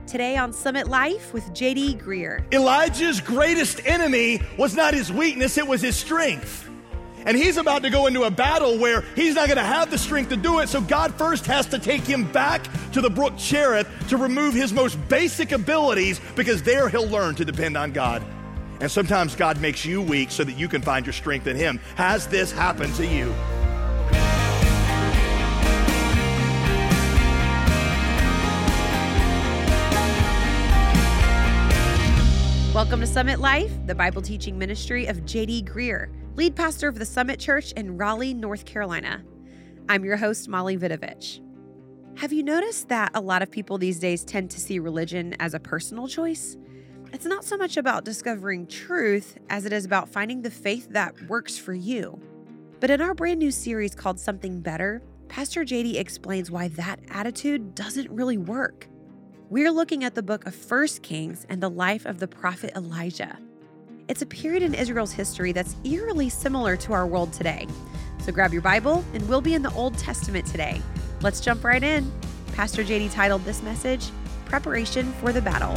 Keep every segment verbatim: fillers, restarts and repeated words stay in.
Today on Summit Life with J D Greear. Elijah's greatest enemy was not his weakness, it was his strength. And he's about to go into a battle where he's not going to have the strength to do it, so God first has to take him back to the brook Cherith to remove his most basic abilities, because there he'll learn to depend on God. And sometimes God makes you weak so that you can find your strength in him. Has this happened to you? Welcome to Summit Life, the Bible teaching ministry of J D Greear, lead pastor of the Summit Church in Raleigh, North Carolina. I'm your host, Molly Vidovich. Have you noticed that a lot of people these days tend to see religion as a personal choice? It's not so much about discovering truth as it is about finding the faith that works for you. But in our brand new series called Something Better, Pastor J D explains why that attitude doesn't really work. We're looking at the book of First Kings and the life of the prophet Elijah. It's a period in Israel's history that's eerily similar to our world today. So grab your Bible and we'll be in the Old Testament today. Let's jump right in. Pastor J D titled this message, Preparation for the Battle.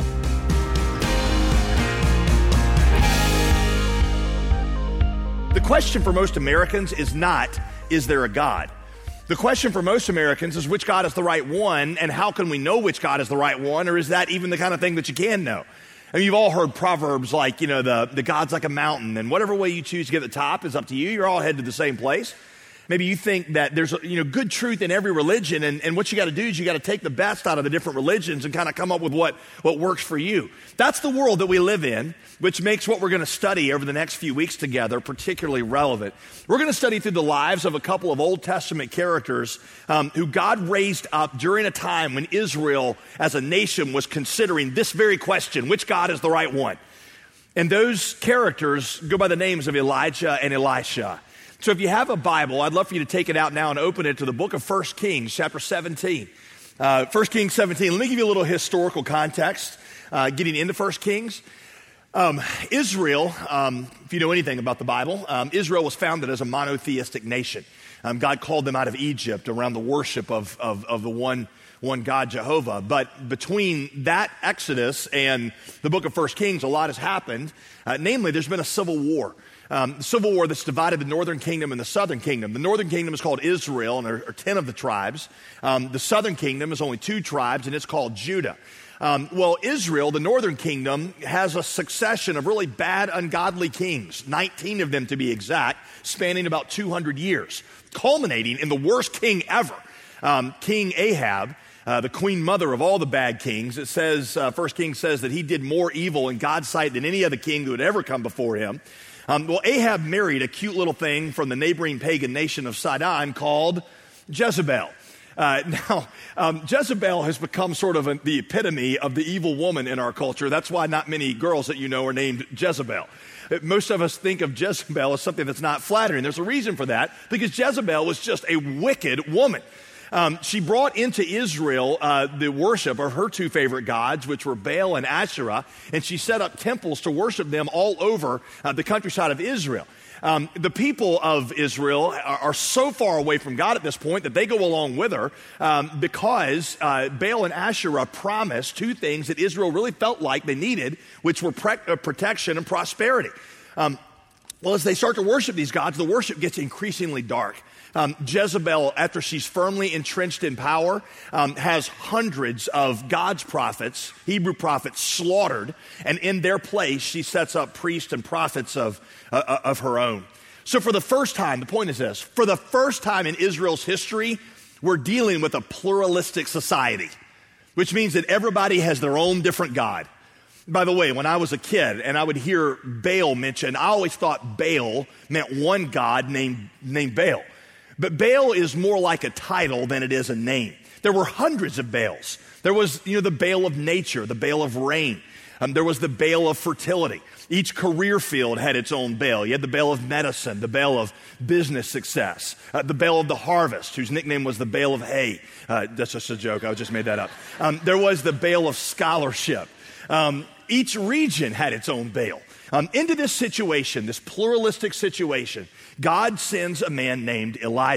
The question for most Americans is not, is there a God? The question for most Americans is, which God is the right one, and how can we know which God is the right one, or is that even the kind of thing that you can know? I mean, you've all heard proverbs like, you know, the, the God's like a mountain, and whatever way you choose to get to the top is up to you. You're all headed to the same place. Maybe you think that there's, you know, good truth in every religion, and, and what you got to do is you got to take the best out of the different religions and kind of come up with what, what works for you. That's the world that we live in, which makes what we're going to study over the next few weeks together particularly relevant. We're going to study through the lives of a couple of Old Testament characters um, who God raised up during a time when Israel as a nation was considering this very question, which God is the right one? And those characters go by the names of Elijah and Elisha. So if you have a Bible, I'd love for you to take it out now and open it to the book of First Kings, chapter seventeen. Uh, First Kings seventeen, let me give you a little historical context, uh, getting into First Kings. Um, Israel, um, if you know anything about the Bible, um, Israel was founded as a monotheistic nation. Um, God called them out of Egypt around the worship of, of, of the one, one God, Jehovah. But between that Exodus and the book of First Kings, a lot has happened. Uh, namely, there's been a civil war. Um, the civil war that's divided the northern kingdom and the southern kingdom. The northern kingdom is called Israel, and there are ten of the tribes. Um, the southern kingdom is only two tribes, and it's called Judah. Um, well, Israel, the northern kingdom, has a succession of really bad, ungodly kings, nineteen of them to be exact, spanning about two hundred years, culminating in the worst king ever, um, King Ahab. Uh, the queen mother of all the bad kings. It says, uh, First Kings says that he did more evil in God's sight than any other king who had ever come before him. Um, well, Ahab married a cute little thing from the neighboring pagan nation of Sidon called Jezebel. Uh, now, um, Jezebel has become sort of a, the epitome of the evil woman in our culture. That's why not many girls that you know are named Jezebel. Most of us think of Jezebel as something that's not flattering. There's a reason for that, because Jezebel was just a wicked woman. Um, she brought into Israel uh, the worship of her two favorite gods, which were Baal and Asherah, and she set up temples to worship them all over uh, the countryside of Israel. Um, the people of Israel are, are so far away from God at this point that they go along with her um, because uh, Baal and Asherah promised two things that Israel really felt like they needed, which were pre- uh, protection and prosperity. Um, well, as they start to worship these gods, the worship gets increasingly dark. Um, Jezebel, after she's firmly entrenched in power, um, has hundreds of God's prophets, Hebrew prophets, slaughtered, and in their place, she sets up priests and prophets of, uh, of her own. So for the first time, the point is this, for the first time in Israel's history, we're dealing with a pluralistic society, which means that everybody has their own different God. By the way, when I was a kid and I would hear Baal mentioned, I always thought Baal meant one God named, named Baal. But Baal is more like a title than it is a name. There were hundreds of Baals. There was, you know, the Baal of nature, the Baal of rain. Um, there was the Baal of fertility. Each career field had its own Baal. You had the Baal of medicine, the Baal of business success, uh, the Baal of the harvest, whose nickname was the Baal of hay. Uh, that's just a joke. I just made that up. Um, there was the Baal of scholarship. Um, each region had its own Baal. Um, into this situation, this pluralistic situation, God sends a man named Elijah.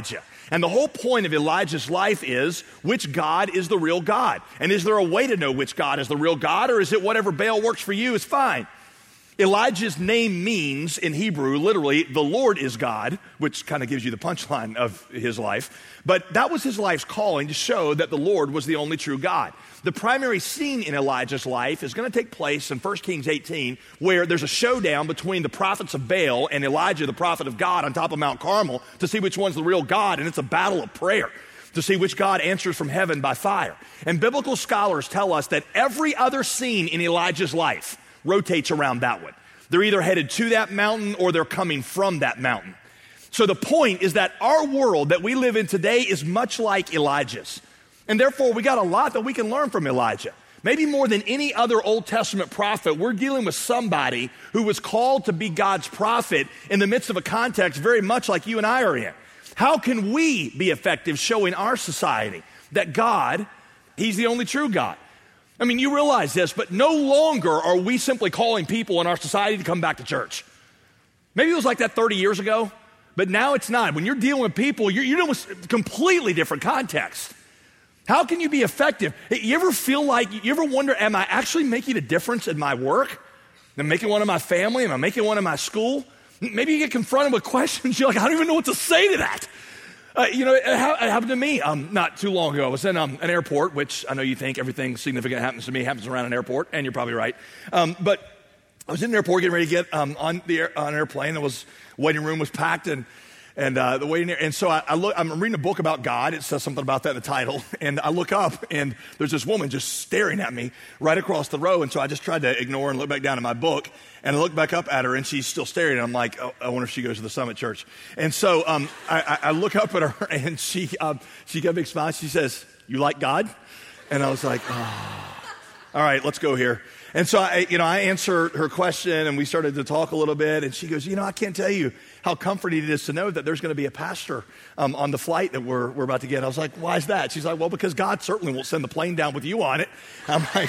And the whole point of Elijah's life is, which God is the real God? And is there a way to know which God is the real God, or is it whatever Baal works for you is fine? Elijah's name means, in Hebrew, literally, the Lord is God, which kind of gives you the punchline of his life. But that was his life's calling, to show that the Lord was the only true God. The primary scene in Elijah's life is going to take place in First Kings eighteen, where there's a showdown between the prophets of Baal and Elijah, the prophet of God, on top of Mount Carmel, to see which one's the real God, and it's a battle of prayer to see which God answers from heaven by fire. And biblical scholars tell us that every other scene in Elijah's life rotates around that one. They're either headed to that mountain or they're coming from that mountain. So the point is that our world that we live in today is much like Elijah's. And therefore, we got a lot that we can learn from Elijah. Maybe more than any other Old Testament prophet, we're dealing with somebody who was called to be God's prophet in the midst of a context very much like you and I are in. How can we be effective showing our society that God, he's the only true God? I mean, you realize this, but no longer are we simply calling people in our society to come back to church. Maybe it was like that thirty years ago, but now it's not. When you're dealing with people, you're, you're dealing with completely different context. How can you be effective? You ever feel like, you ever wonder, am I actually making a difference in my work? Am I making one in my family? Am I making one in my school? Maybe you get confronted with questions, you're like, I don't even know what to say to that. Uh, you know, it, it happened to me um, not too long ago. I was in um, an airport, which I know you think everything significant happens to me happens around an airport, and you're probably right. Um, but I was in an airport getting ready to get um, on the air, on an airplane. There was waiting room was packed, and and uh, the waiting and so I, I look. I'm reading a book about God. It says something about that in the title, and I look up, and there's this woman just staring at me right across the row. And so I just tried to ignore and look back down at my book. And I look back up at her, and she's still staring. And I'm like, oh, I wonder if she goes to the Summit Church. And so um, I, I look up at her, and she um, she got a big smile. She says, "You like God?" And I was like, oh, all right, let's go here. And so I, you know, I answered her question, and we started to talk a little bit. And she goes, "You know, I can't tell you how comforting it is to know that there's going to be a pastor um, on the flight that we're we're about to get." I was like, "Why is that?" She's like, "Well, because God certainly won't send the plane down with you on it." I'm like,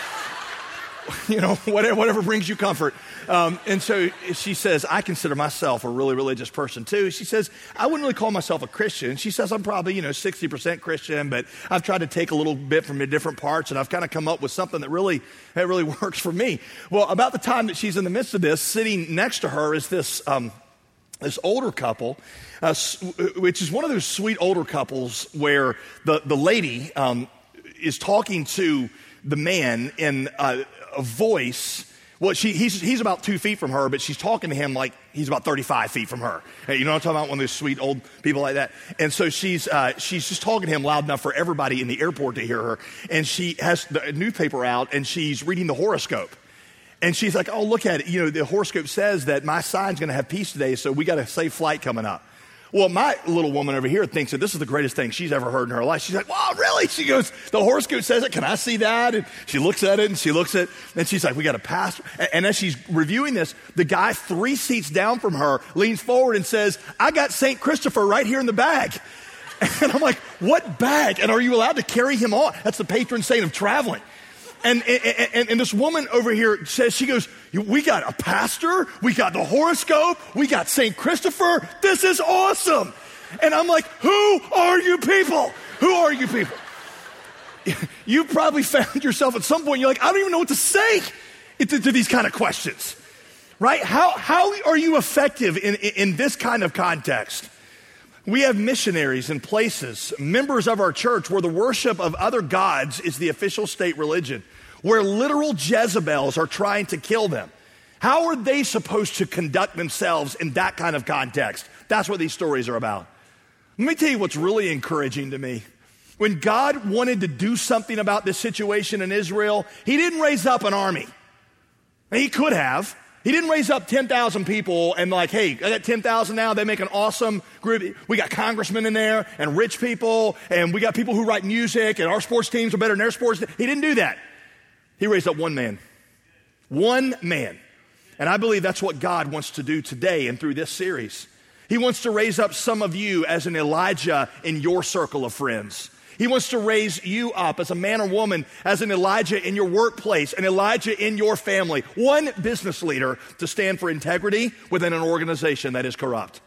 you know, whatever, whatever brings you comfort. Um, and so she says, I consider myself a really religious person too. She says, I wouldn't really call myself a Christian. She says, I'm probably, you know, sixty percent Christian, but I've tried to take a little bit from the different parts, and I've kind of come up with something that really, that really works for me. Well, about the time that she's in the midst of this, sitting next to her is this, um, this older couple, uh, which is one of those sweet older couples where the, the lady um, is talking to the man in uh, a voice. Well, she, he's, he's about two feet from her, but she's talking to him like he's about thirty-five feet from her. Hey, you know what I'm talking about? One of those sweet old people like that. And so she's, uh, she's just talking to him loud enough for everybody in the airport to hear her. And she has the newspaper out, and she's reading the horoscope. And she's like, oh, look at it. You know, the horoscope says that my sign's going to have peace today, so we got a safe flight coming up. Well, my little woman over here thinks that this is the greatest thing she's ever heard in her life. She's like, wow, really? She goes, the horoscope says it. Can I see that? And she looks at it, and she looks at it, and she's like, we got a pastor. And as she's reviewing this, the guy three seats down from her leans forward and says, I got Saint Christopher right here in the bag. And I'm like, what bag? And are you allowed to carry him on? That's the patron saint of traveling. And, and, and, and this woman over here says, she goes, we got a pastor, we got the horoscope, we got Saint Christopher, this is awesome. And I'm like, who are you people? Who are you people? You probably found yourself at some point, you're like, I don't even know what to say to, to these kind of questions, right? How, how are you effective in, in this kind of context? We have missionaries in places, members of our church, where the worship of other gods is the official state religion, where literal Jezebels are trying to kill them. How are they supposed to conduct themselves in that kind of context? That's what these stories are about. Let me tell you what's really encouraging to me. When God wanted to do something about this situation in Israel, he didn't raise up an army. He could have. He didn't raise up ten thousand people and like, hey, I got ten thousand now. They make an awesome group. We got congressmen in there and rich people, and we got people who write music, and our sports teams are better than their sports. He didn't do that. He raised up one man. One man. And I believe that's what God wants to do today and through this series. He wants to raise up some of you as an Elijah in your circle of friends. He wants to raise you up as a man or woman, as an Elijah in your workplace, an Elijah in your family, one business leader to stand for integrity within an organization that is corrupt.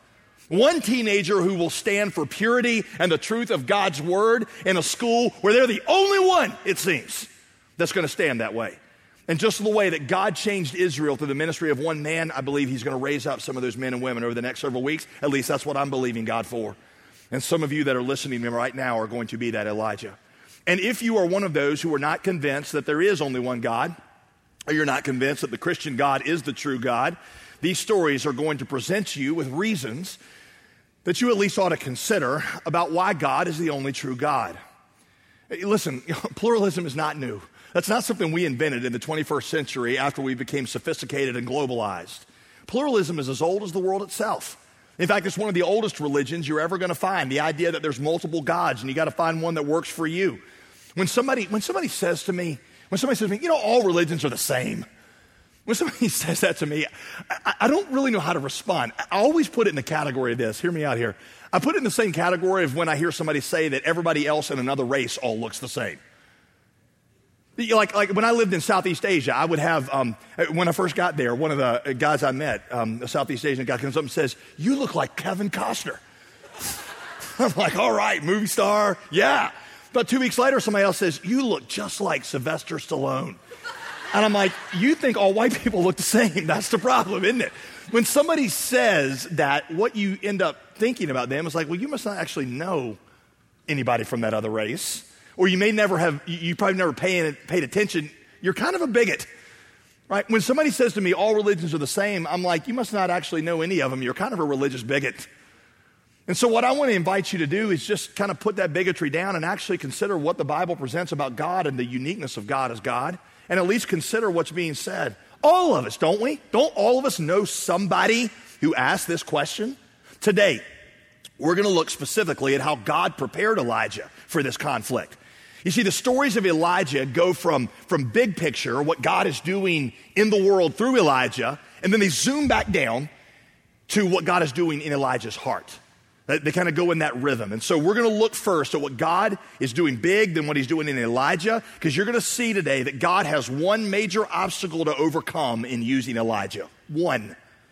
One teenager who will stand for purity and the truth of God's word in a school where they're the only one, it seems, that's going to stand that way. And just the way that God changed Israel through the ministry of one man, I believe he's going to raise up some of those men and women over the next several weeks. At least that's what I'm believing God for. And some of you that are listening to me right now are going to be that Elijah. And if you are one of those who are not convinced that there is only one God, or you're not convinced that the Christian God is the true God, these stories are going to present you with reasons that you at least ought to consider about why God is the only true God. Listen, pluralism is not new. That's not something we invented in the twenty-first century after we became sophisticated and globalized. Pluralism is as old as the world itself. In fact, it's one of the oldest religions you're ever going to find, the idea that there's multiple gods and you got to find one that works for you. When somebody, when somebody says to me, when somebody says to me, you know, all religions are the same. When somebody says that to me, I, I don't really know how to respond. I always put it in the category of this. Hear me out here. I put it in the same category of when I hear somebody say that everybody else in another race all looks the same. Like, like when I lived in Southeast Asia, I would have, um, when I first got there, one of the guys I met, um, a Southeast Asian guy comes up and says, "You look like Kevin Costner." I'm like, all right, movie star, yeah. But two weeks later, somebody else says, "You look just like Sylvester Stallone." And I'm like, you think all white people look the same. That's the problem, isn't it? When somebody says that, what you end up thinking about them is like, well, you must not actually know anybody from that other race. Or you may never have, you probably never paid, paid attention. You're kind of a bigot, right? When somebody says to me, all religions are the same, I'm like, you must not actually know any of them. You're kind of a religious bigot. And so what I want to invite you to do is just kind of put that bigotry down and actually consider what the Bible presents about God and the uniqueness of God as God, and at least consider what's being said. All of us, don't we? Don't all of us know somebody who asked this question? Today, we're going to look specifically at how God prepared Elijah for this conflict. You see, the stories of Elijah go from, from big picture, what God is doing in the world through Elijah, and then they zoom back down to what God is doing in Elijah's heart. They, they kind of go in that rhythm. And so we're going to look first at what God is doing big, then what he's doing in Elijah, because you're going to see today that God has one major obstacle to overcome in using Elijah. One.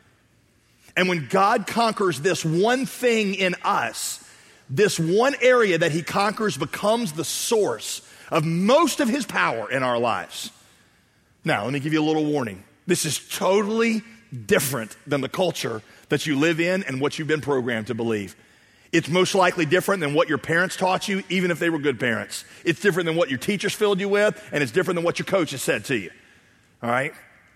And when God conquers this one thing in us, this one area that he conquers becomes the source of most of his power in our lives. Now, let me give you a little warning. This is totally different than the culture that you live in and what you've been programmed to believe. It's most likely different than what your parents taught you, even if they were good parents. It's different than what your teachers filled you with, and it's different than what your coaches said to you. All right?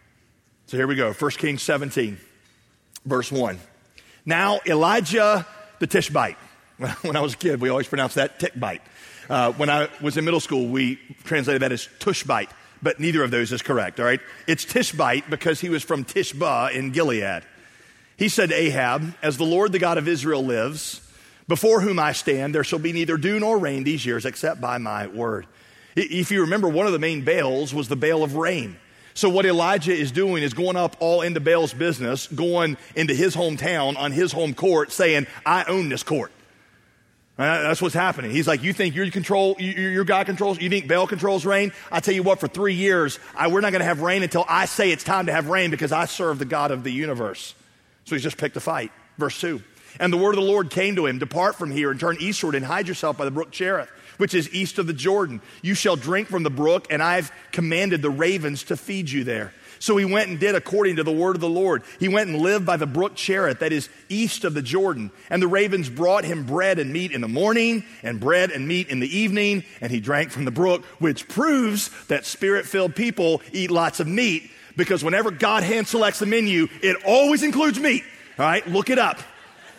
So here we go. First Kings seventeen, verse one. Now, Elijah the Tishbite. When I was a kid, we always pronounced that tick-bite. Uh, when I was in middle school, we translated that as tushbite, but neither of those is correct, all right? It's Tishbite because he was from Tishba in Gilead. He said to Ahab, "As the Lord, the God of Israel lives, before whom I stand, there shall be neither dew nor rain these years except by my word." If you remember, one of the main Baals was the Baal of rain. So what Elijah is doing is going up all into Baal's business, going into his hometown on his home court, saying, "I own this court." That's what's happening. He's like, you think your control, your God controls, you think Baal controls rain? I tell you what, for three years, I, we're not going to have rain until I say it's time to have rain because I serve the God of the universe. So he's just picked a fight. Verse two. And the word of the Lord came to him, "Depart from here and turn eastward and hide yourself by the brook Cherith, which is east of the Jordan. You shall drink from the brook, and I've commanded the ravens to feed you there." So he went and did according to the word of the Lord. He went and lived by the brook Cherith, that is east of the Jordan. And the ravens brought him bread and meat in the morning and bread and meat in the evening. And he drank from the brook, which proves that spirit-filled people eat lots of meat, because whenever God hand selects the menu, it always includes meat. All right, look it up.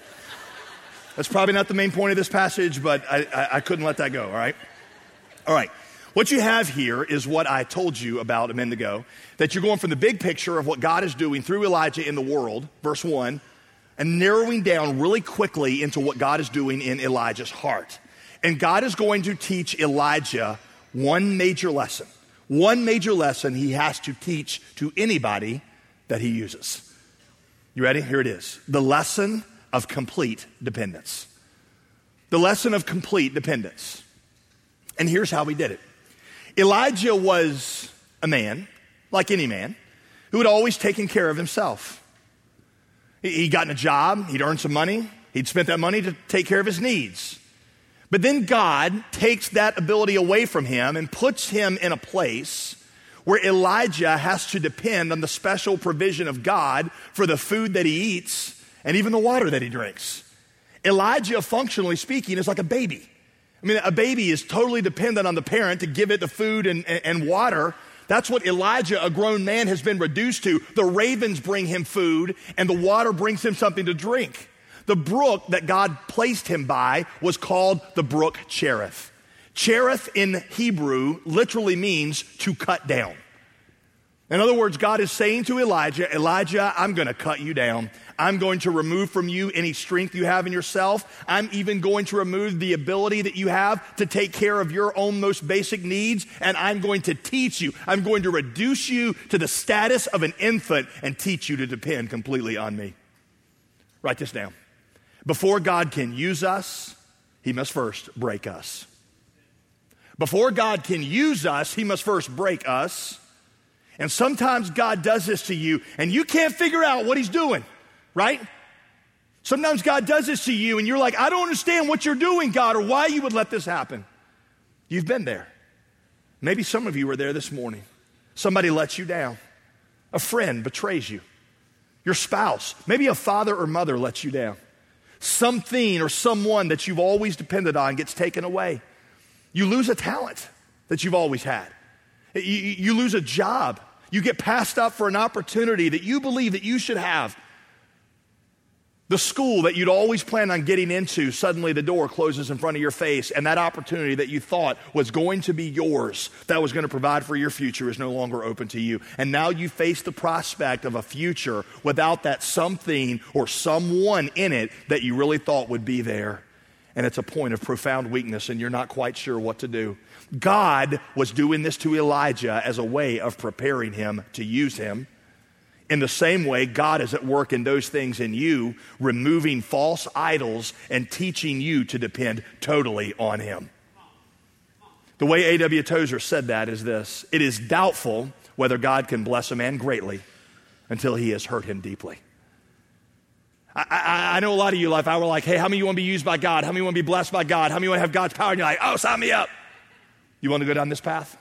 That's probably not the main point of this passage, but I, I, I couldn't let that go, all right? All right. What you have here is what I told you about a minute ago, that you're going from the big picture of what God is doing through Elijah in the world, verse one, and narrowing down really quickly into what God is doing in Elijah's heart. And God is going to teach Elijah one major lesson. One major lesson he has to teach to anybody that he uses. You ready? Here it is. The lesson of complete dependence. The lesson of complete dependence. And here's how he did it. Elijah was a man, like any man, who had always taken care of himself. He got in a job, he'd earned some money, He'd spent that money to take care of his needs. But then God takes that ability away from him and puts him in a place where Elijah has to depend on the special provision of God for the food that he eats and even the water that he drinks. Elijah, functionally speaking, is like a baby. I mean, a baby is totally dependent on the parent to give it the food and, and, and water. That's what Elijah, a grown man, has been reduced to. The ravens bring him food and the water brings him something to drink. The brook that God placed him by was called the brook Cherith. Cherith in Hebrew literally means to cut down. In other words, God is saying to Elijah, Elijah, I'm going to cut you down. I'm going to remove from you any strength you have in yourself. I'm even going to remove the ability that you have to take care of your own most basic needs, and I'm going to teach you. I'm going to reduce you to the status of an infant and teach you to depend completely on me. Write this down. Before God can use us, he must first break us. Before God can use us, he must first break us. And sometimes God does this to you, and you can't figure out what he's doing, right? Sometimes God does this to you, and you're like, I don't understand what you're doing, God, or why you would let this happen. You've been there. Maybe some of you were there this morning. Somebody lets you down. A friend betrays you. Your spouse, maybe a father or mother lets you down. Something or someone that you've always depended on gets taken away. You lose a talent that you've always had. You, you lose a job. You get passed up for an opportunity that you believe that you should have. The school that you'd always planned on getting into, suddenly the door closes in front of your face, and that opportunity that you thought was going to be yours, that was going to provide for your future, is no longer open to you. And now you face the prospect of a future without that something or someone in it that you really thought would be there. And it's a point of profound weakness, and you're not quite sure what to do. God was doing this to Elijah as a way of preparing him to use him. In the same way, God is at work in those things in you, removing false idols and teaching you to depend totally on him. The way A W Tozer said that is this: it is doubtful whether God can bless a man greatly until he has hurt him deeply. I, I, I know a lot of you, if I were like, hey, how many of you want to be used by God? How many want to be blessed by God? How many want to have God's power? And you're like, oh, sign me up. You want to go down this path?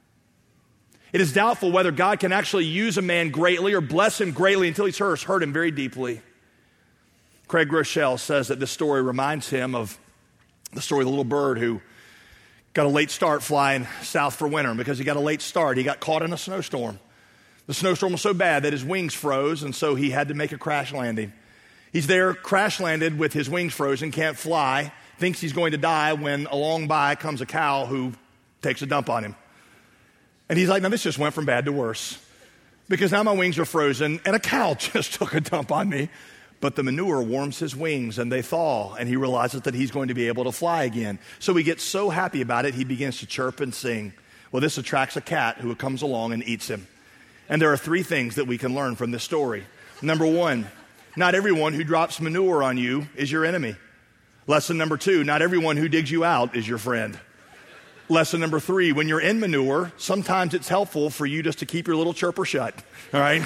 It is doubtful whether God can actually use a man greatly or bless him greatly until he's hurt, hurt him very deeply. Craig Groeschel says that this story reminds him of the story of the little bird who got a late start flying south for winter. And because he got a late start, he got caught in a snowstorm. The snowstorm was so bad that his wings froze, and so he had to make a crash landing. He's there, crash landed with his wings frozen, can't fly, thinks he's going to die when along by comes a cow who takes a dump on him. And he's like, now this just went from bad to worse, because now my wings are frozen and a cow just took a dump on me. But the manure warms his wings and they thaw, and he realizes that he's going to be able to fly again. So he gets so happy about it, he begins to chirp and sing. Well, this attracts a cat who comes along and eats him. And there are three things that we can learn from this story. Number one, not everyone who drops manure on you is your enemy. Lesson number two, not everyone who digs you out is your friend. Lesson number three, when you're in manure, sometimes it's helpful for you just to keep your little chirper shut, all right?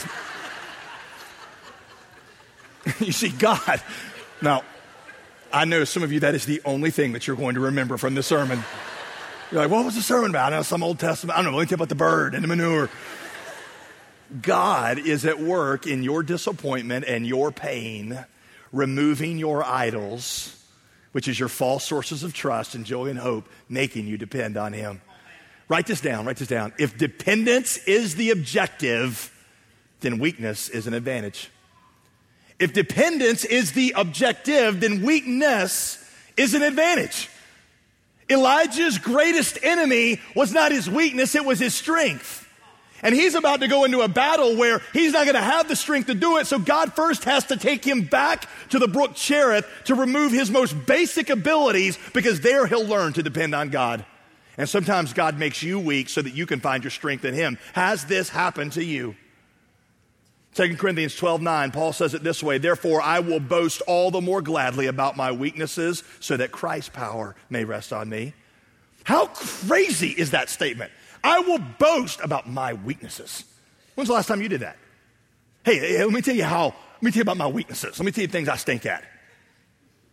You see, God, now, I know some of you, that is the only thing that you're going to remember from this sermon. You're like, what was the sermon about? I know some Old Testament, I don't know, let me tell you about the bird and the manure. God is at work in your disappointment and your pain, removing your idols, which is your false sources of trust and joy and hope, making you depend on him. Write this down, write this down. If dependence is the objective, then weakness is an advantage. If dependence is the objective, then weakness is an advantage. Elijah's greatest enemy was not his weakness, it was his strength. And he's about to go into a battle where he's not going to have the strength to do it. So God first has to take him back to the brook Cherith to remove his most basic abilities, because there he'll learn to depend on God. And sometimes God makes you weak so that you can find your strength in him. Has this happened to you? Second Corinthians twelve nine, Paul says it this way: therefore I will boast all the more gladly about my weaknesses so that Christ's power may rest on me. How crazy is that statement? I will boast about my weaknesses. When's the last time you did that? Hey, hey, let me tell you how, let me tell you about my weaknesses. Let me tell you things I stink at.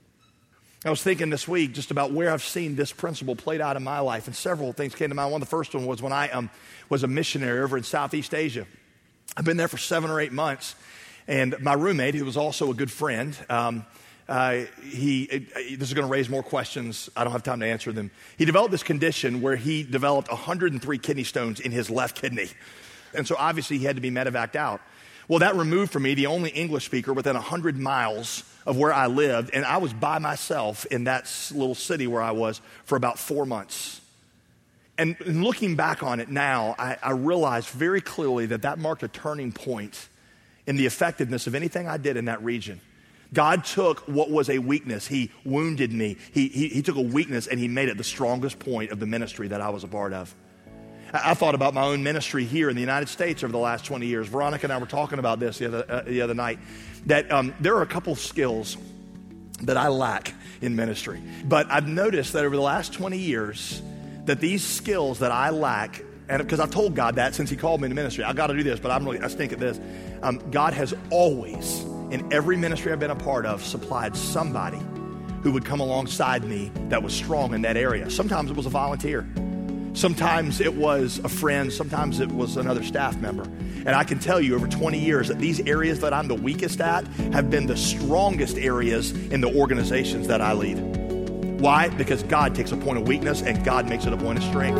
I was thinking this week just about where I've seen this principle played out in my life, and several things came to mind. One of the first one was when I um, was a missionary over in Southeast Asia. I've been there for seven or eight months, and my roommate, who was also a good friend, um, uh, he, it, this is going to raise more questions. I don't have time to answer them. He developed this condition where he developed one hundred three kidney stones in his left kidney, and so obviously he had to be medevaced out. Well, that removed from me the only English speaker within one hundred miles of where I lived, and I was by myself in that little city where I was for about four months. And, and looking back on it now, I, I realized very clearly that that marked a turning point in the effectiveness of anything I did in that region. God took what was a weakness. He wounded me. He, he, he took a weakness and he made it the strongest point of the ministry that I was a part of. I thought about my own ministry here in the United States over the last twenty years. Veronica and I were talking about this the other, uh, the other night, that um, there are a couple of skills that I lack in ministry. But I've noticed that over the last twenty years, that these skills that I lack, and because I've told God that since he called me into ministry, I got to do this, but I'm really, I stink at this. Um, God has always, in every ministry I've been a part of, supplied somebody who would come alongside me that was strong in that area. Sometimes it was a volunteer. Sometimes it was a friend, sometimes it was another staff member. And I can tell you over twenty years that these areas that I'm the weakest at have been the strongest areas in the organizations that I lead. Why? Because God takes a point of weakness and God makes it a point of strength.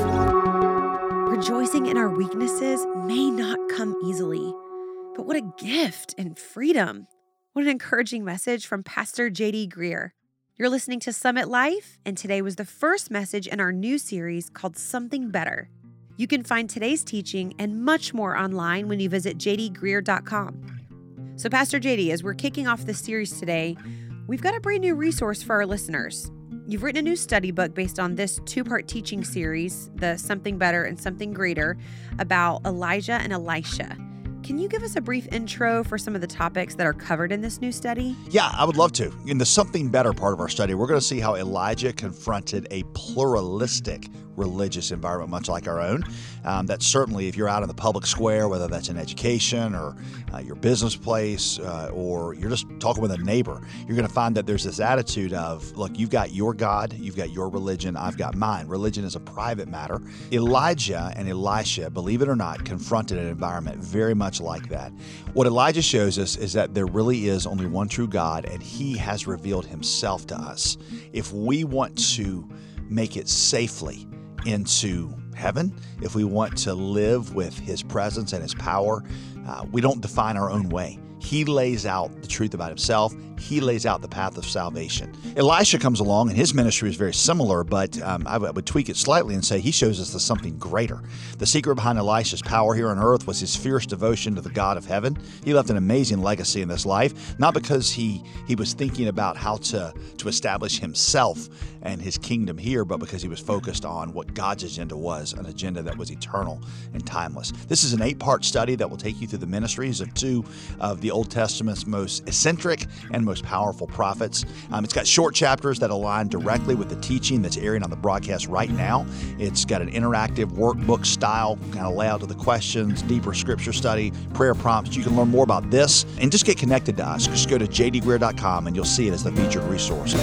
Rejoicing in our weaknesses may not come easily, but what a gift and freedom. What an encouraging message from Pastor J D Greear. You're listening to Summit Life, and today was the first message in our new series called Something Better. You can find today's teaching and much more online when you visit j d greear dot com. So Pastor J D, as we're kicking off this series today, we've got a brand new resource for our listeners. You've written a new study book based on this two-part teaching series, the Something Better and Something Greater, about Elijah and Elisha. Can you give us a brief intro for some of the topics that are covered in this new study? Yeah, I would love to. In the Something Better part of our study, we're going to see how Elijah confronted a pluralistic religious environment, much like our own. Um, that certainly, if you're out in the public square, whether that's in education or uh, your business place, uh, or you're just talking with a neighbor, you're going to find that there's this attitude of, look, you've got your God, you've got your religion, I've got mine. Religion is a private matter. Elijah and Elisha, believe it or not, confronted an environment very much like that. What Elijah shows us is that there really is only one true God, and he has revealed himself to us. If we want to make it safely into heaven, if we want to live with his presence and his power, uh, we don't define our own way. He lays out the truth about himself. He lays out the path of salvation. Elisha comes along, and his ministry is very similar, but um, I, w- I would tweak it slightly and say he shows us the something greater. The secret behind Elisha's power here on earth was his fierce devotion to the God of heaven. He left an amazing legacy in this life, not because he he was thinking about how to, to establish himself and his kingdom here, but because he was focused on what God's agenda was, an agenda that was eternal and timeless. This is an eight-part study that will take you through the ministries of two of the Old Testament's most eccentric and most powerful prophets. Um, it's got short chapters that align directly with the teaching that's airing on the broadcast right now. It's got an interactive workbook style kind of layout of the questions, deeper scripture study, prayer prompts. You can learn more about this and just get connected to us. Just go to j d greear dot com and you'll see it as the featured resource.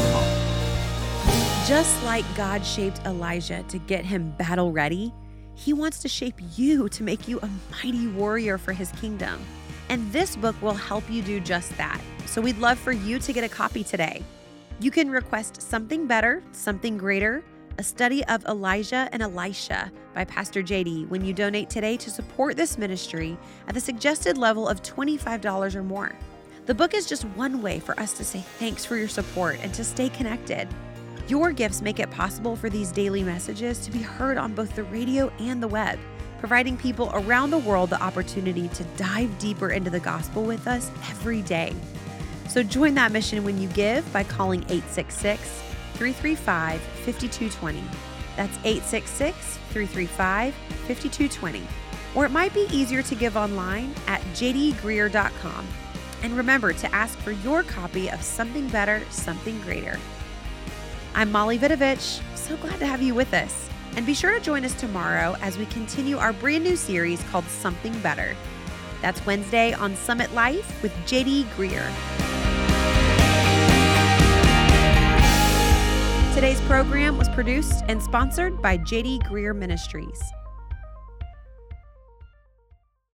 Just like God shaped Elijah to get him battle ready, he wants to shape you to make you a mighty warrior for his kingdom. And this book will help you do just that. So we'd love for you to get a copy today. You can request Something Better, Something Greater, a study of Elijah and Elisha by Pastor J D when you donate today to support this ministry at the suggested level of twenty-five dollars or more. The book is just one way for us to say thanks for your support and to stay connected. Your gifts make it possible for these daily messages to be heard on both the radio and the web, providing people around the world the opportunity to dive deeper into the gospel with us every day. So join that mission when you give by calling eight six six, three three five, five two two zero. That's eight six six, three three five, five two two zero. Or it might be easier to give online at j d greear dot com. And remember to ask for your copy of Something Better, Something Greater. I'm Molly Vidovich. So glad to have you with us. And be sure to join us tomorrow as we continue our brand new series called Something Better. That's Wednesday on Summit Life with J D Greear. Today's program was produced and sponsored by J D Greer Ministries.